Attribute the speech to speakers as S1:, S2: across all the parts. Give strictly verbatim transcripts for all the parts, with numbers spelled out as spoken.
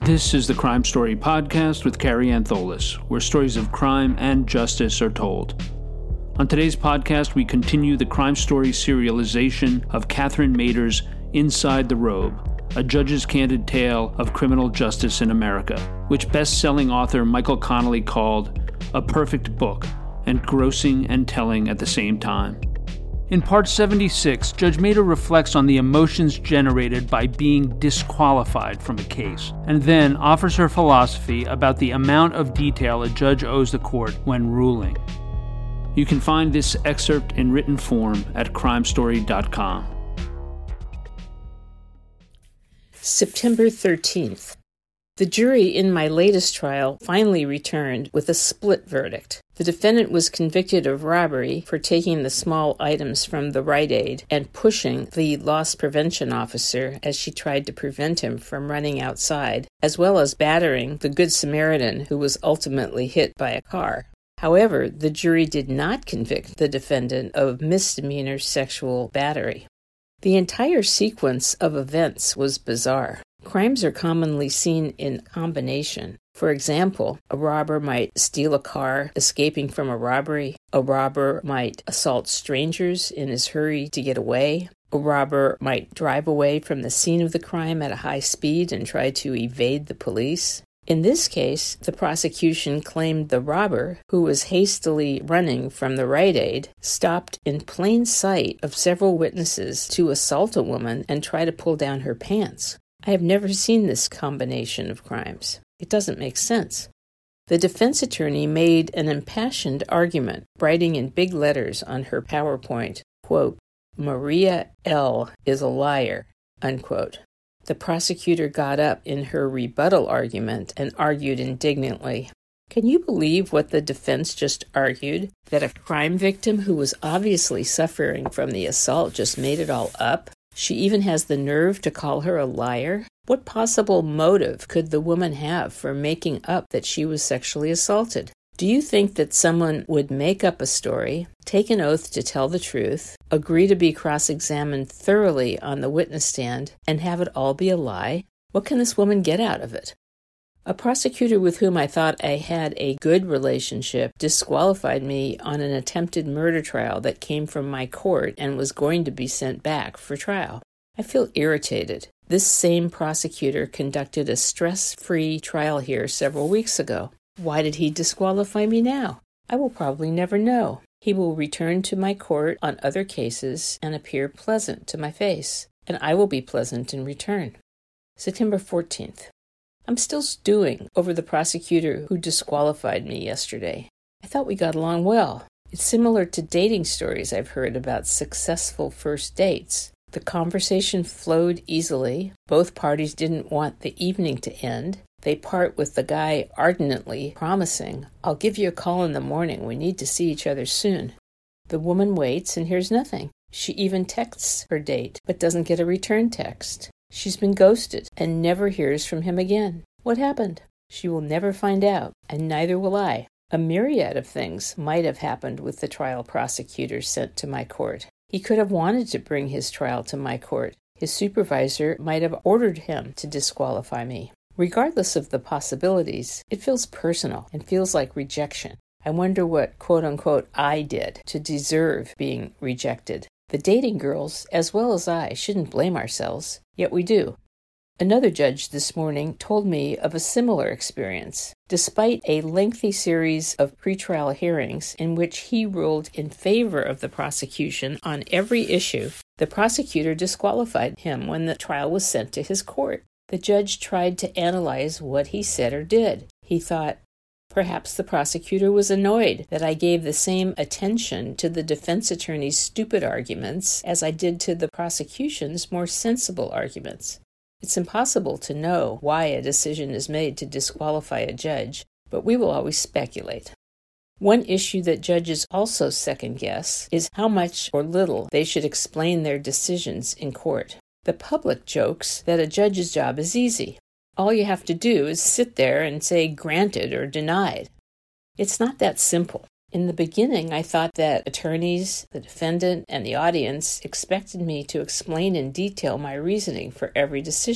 S1: This is the Crime Story Podcast with Carrie Antholis, where stories of crime and justice are told. On today's podcast, we continue the crime story serialization of Catherine Mader's Inside the Robe, a judge's candid tale of criminal justice in America, which best-selling author Michael Connelly called a perfect book, engrossing and telling at the same time. In Part seventy-six, Judge Mader reflects on the emotions generated by being disqualified from a case, and then offers her philosophy about the amount of detail a judge owes the court when ruling. You can find this excerpt in written form at crime story dot com.
S2: September thirteenth. The jury in my latest trial finally returned with a split verdict. The defendant was convicted of robbery for taking the small items from the Rite Aid and pushing the loss prevention officer as she tried to prevent him from running outside, as well as battering the Good Samaritan who was ultimately hit by a car. However, the jury did not convict the defendant of misdemeanor sexual battery. The entire sequence of events was bizarre. Crimes are commonly seen in combination. For example, a robber might steal a car escaping from a robbery. A robber might assault strangers in his hurry to get away. A robber might drive away from the scene of the crime at a high speed and try to evade the police. In this case, the prosecution claimed the robber, who was hastily running from the Rite Aid, stopped in plain sight of several witnesses to assault a woman and try to pull down her pants. I have never seen this combination of crimes. It doesn't make sense. The defense attorney made an impassioned argument, writing in big letters on her PowerPoint, quote, "Maria L. is a liar," unquote. The prosecutor got up in her rebuttal argument and argued indignantly. Can you believe what the defense just argued? That a crime victim who was obviously suffering from the assault just made it all up? She even has the nerve to call her a liar? What possible motive could the woman have for making up that she was sexually assaulted? Do you think that someone would make up a story, take an oath to tell the truth, agree to be cross-examined thoroughly on the witness stand, and have it all be a lie? What can this woman get out of it? A prosecutor with whom I thought I had a good relationship disqualified me on an attempted murder trial that came from my court and was going to be sent back for trial. I feel irritated. This same prosecutor conducted a stress-free trial here several weeks ago. Why did he disqualify me now? I will probably never know. He will return to my court on other cases and appear pleasant to my face, and I will be pleasant in return. September fourteenth. I'm still stewing over the prosecutor who disqualified me yesterday. I thought we got along well. It's similar to dating stories I've heard about successful first dates. The conversation flowed easily. Both parties didn't want the evening to end. They part with the guy ardently promising, "I'll give you a call in the morning. We need to see each other soon." The woman waits and hears nothing. She even texts her date, but doesn't get a return text. She's been ghosted and never hears from him again. What happened? She will never find out, and neither will I. A myriad of things might have happened with the trial prosecutor sent to my court. He could have wanted to bring his trial to my court. His supervisor might have ordered him to disqualify me. Regardless of the possibilities, it feels personal and feels like rejection. I wonder what quote-unquote I did to deserve being rejected. The dating girls, as well as I, shouldn't blame ourselves, yet we do. Another judge this morning told me of a similar experience. Despite a lengthy series of pretrial hearings in which he ruled in favor of the prosecution on every issue, the prosecutor disqualified him when the trial was sent to his court. The judge tried to analyze what he said or did. He thought, perhaps the prosecutor was annoyed that I gave the same attention to the defense attorney's stupid arguments as I did to the prosecution's more sensible arguments. It's impossible to know why a decision is made to disqualify a judge, but we will always speculate. One issue that judges also second-guess is how much or little they should explain their decisions in court. The public jokes that a judge's job is easy. All you have to do is sit there and say granted or denied. It's not that simple. In the beginning, I thought that attorneys, the defendant, and the audience expected me to explain in detail my reasoning for every decision.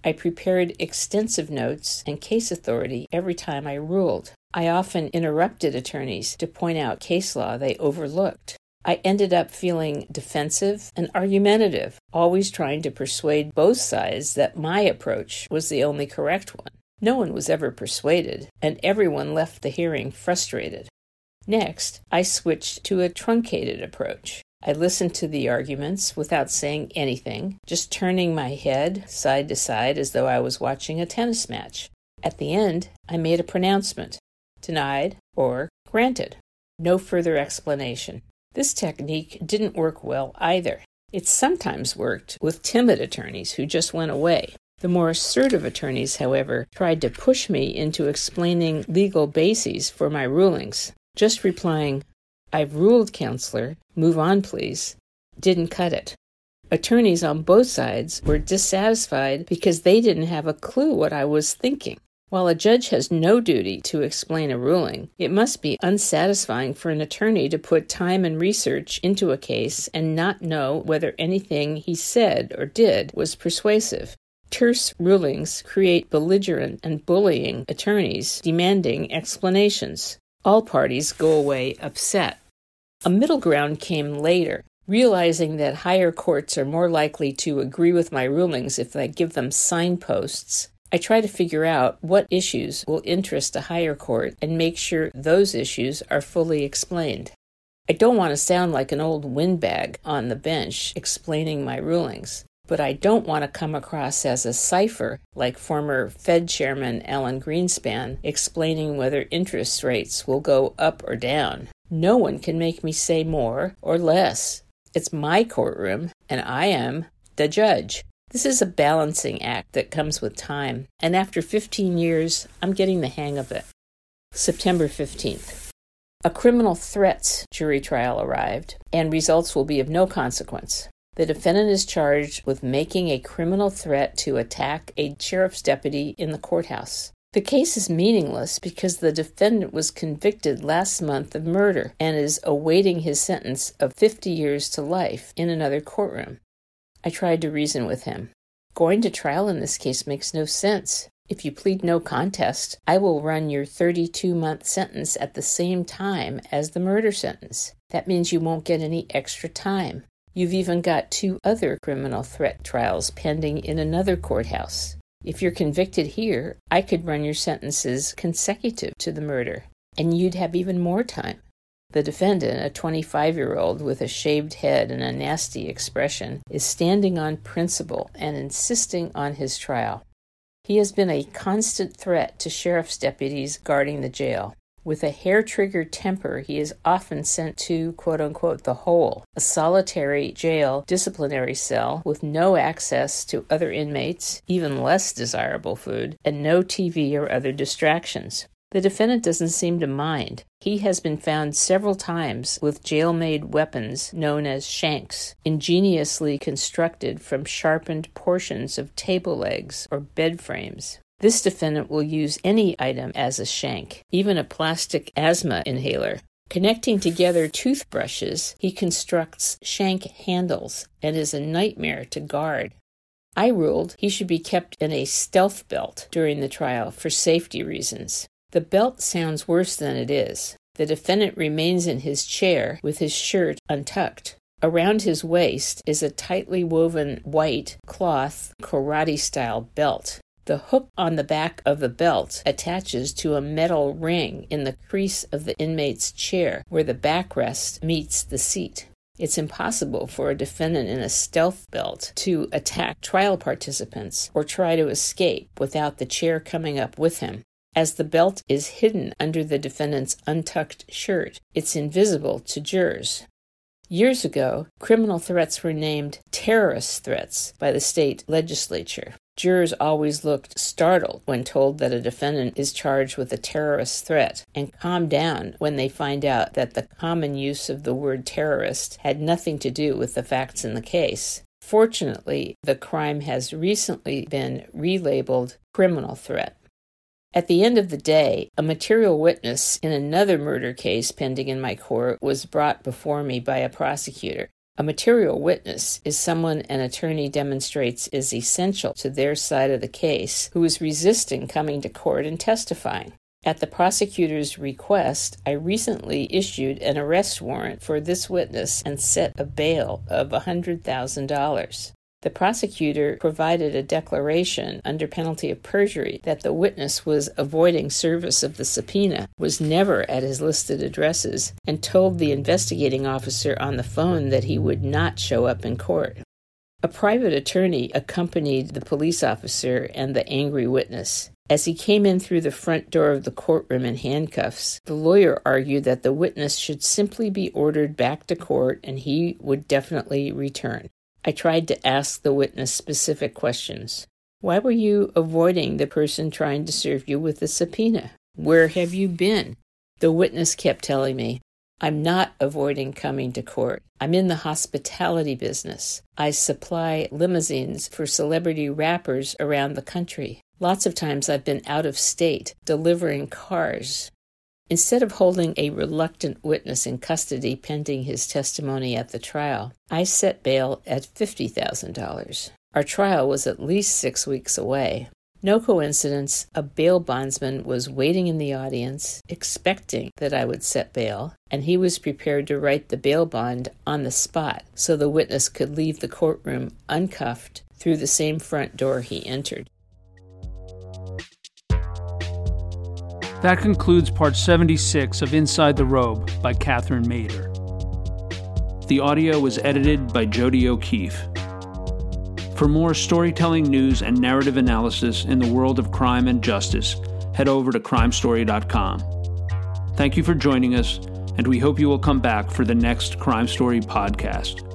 S2: I prepared extensive notes and case authority every time I ruled. I often interrupted attorneys to point out case law they overlooked. I ended up feeling defensive and argumentative, always trying to persuade both sides that my approach was the only correct one. No one was ever persuaded, and everyone left the hearing frustrated. Next, I switched to a truncated approach. I listened to the arguments without saying anything, just turning my head side to side as though I was watching a tennis match. At the end, I made a pronouncement, denied or granted. No further explanation. This technique didn't work well either. It sometimes worked with timid attorneys who just went away. The more assertive attorneys, however, tried to push me into explaining legal bases for my rulings. Just replying, "I've ruled, counselor, move on please," didn't cut it. Attorneys on both sides were dissatisfied because they didn't have a clue what I was thinking. While a judge has no duty to explain a ruling, it must be unsatisfying for an attorney to put time and research into a case and not know whether anything he said or did was persuasive. Terse rulings create belligerent and bullying attorneys demanding explanations. All parties go away upset. A middle ground came later. Realizing that higher courts are more likely to agree with my rulings if I give them signposts, I try to figure out what issues will interest a higher court and make sure those issues are fully explained. I don't want to sound like an old windbag on the bench explaining my rulings, but I don't want to come across as a cipher like former Fed Chairman Alan Greenspan explaining whether interest rates will go up or down. No one can make me say more or less. It's my courtroom, and I am the judge. This is a balancing act that comes with time, and after fifteen years, I'm getting the hang of it. September fifteenth. A criminal threats jury trial arrived, and results will be of no consequence. The defendant is charged with making a criminal threat to attack a sheriff's deputy in the courthouse. The case is meaningless because the defendant was convicted last month of murder and is awaiting his sentence of fifty years to life in another courtroom. I tried to reason with him. Going to trial in this case makes no sense. If you plead no contest, I will run your thirty-two-month sentence at the same time as the murder sentence. That means you won't get any extra time. You've even got two other criminal threat trials pending in another courthouse. If you're convicted here, I could run your sentences consecutive to the murder, and you'd have even more time. The defendant, a twenty-five-year-old with a shaved head and a nasty expression, is standing on principle and insisting on his trial. He has been a constant threat to sheriff's deputies guarding the jail. With a hair-trigger temper, he is often sent to, quote-unquote, the hole, a solitary jail disciplinary cell with no access to other inmates, even less desirable food, and no T V or other distractions. The defendant doesn't seem to mind. He has been found several times with jail-made weapons known as shanks, ingeniously constructed from sharpened portions of table legs or bed frames. This defendant will use any item as a shank, even a plastic asthma inhaler. Connecting together toothbrushes, he constructs shank handles and is a nightmare to guard. I ruled he should be kept in a stealth belt during the trial for safety reasons. The belt sounds worse than it is. The defendant remains in his chair with his shirt untucked. Around his waist is a tightly woven white cloth karate-style belt. The hook on the back of the belt attaches to a metal ring in the crease of the inmate's chair where the backrest meets the seat. It's impossible for a defendant in a stealth belt to attack trial participants or try to escape without the chair coming up with him. As the belt is hidden under the defendant's untucked shirt, it's invisible to jurors. Years ago, criminal threats were named terrorist threats by the state legislature. Jurors always looked startled when told that a defendant is charged with a terrorist threat, and calm down when they find out that the common use of the word terrorist had nothing to do with the facts in the case. Fortunately, the crime has recently been relabeled criminal threat. At the end of the day, a material witness in another murder case pending in my court was brought before me by a prosecutor. A material witness is someone an attorney demonstrates is essential to their side of the case who is resisting coming to court and testifying. At the prosecutor's request, I recently issued an arrest warrant for this witness and set a bail of one hundred thousand dollars. The prosecutor provided a declaration under penalty of perjury that the witness was avoiding service of the subpoena, was never at his listed addresses, and told the investigating officer on the phone that he would not show up in court. A private attorney accompanied the police officer and the angry witness. As he came in through the front door of the courtroom in handcuffs, the lawyer argued that the witness should simply be ordered back to court and he would definitely return. I tried to ask the witness specific questions. Why were you avoiding the person trying to serve you with a subpoena? Where have you been? The witness kept telling me, I'm not avoiding coming to court. I'm in the hospitality business. I supply limousines for celebrity rappers around the country. Lots of times I've been out of state, delivering cars. Instead of holding a reluctant witness in custody pending his testimony at the trial, I set bail at fifty thousand dollars. Our trial was at least six weeks away. No coincidence, a bail bondsman was waiting in the audience, expecting that I would set bail, and he was prepared to write the bail bond on the spot so the witness could leave the courtroom uncuffed through the same front door he entered.
S1: That concludes part seventy-six of Inside the Robe by Catherine Mader. The audio was edited by Jody O'Keefe. For more storytelling news and narrative analysis in the world of crime and justice, head over to crime story dot com. Thank you for joining us, and we hope you will come back for the next Crime Story podcast.